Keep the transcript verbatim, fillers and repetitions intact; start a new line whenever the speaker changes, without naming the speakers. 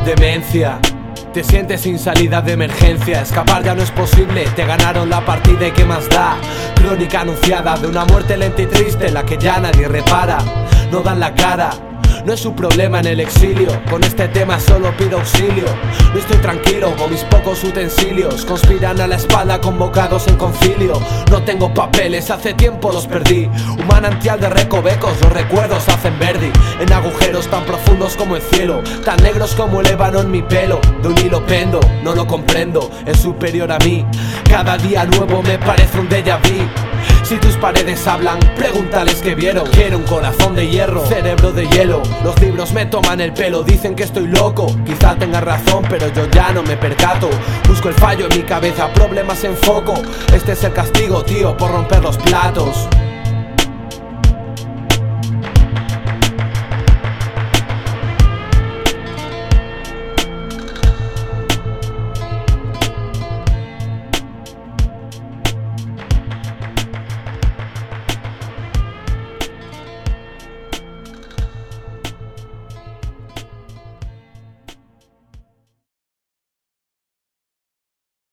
Demencia. Te sientes sin salida de emergencia. Escapar ya no es posible, te ganaron la partida y qué más da. Crónica anunciada de una muerte lenta y triste en la que ya nadie repara. No dan la cara, no es su problema en el exilio. Con este tema solo pido auxilio. No estoy tranquilo con mis pocos utensilios. Conspiran a la espalda convocados en concilio. No tengo papeles, hace tiempo los perdí. Un manantial de recovecos, los recuerdos hacen verdi. En agujeros tan profundos como el cielo, tan negros como el ébano en mi pelo. De un hilo pendo, no lo comprendo, es superior a mí. Cada día nuevo me parece un déjà vu. Si tus paredes hablan, pregúntales qué vieron. Quiero un corazón de hierro, cerebro de hielo. Los libros me toman el pelo, dicen que estoy loco. Quizá tenga razón, pero yo ya no me percato. Busco el fallo en mi cabeza, problemas en foco. Este es el castigo, tío, por romper los platos.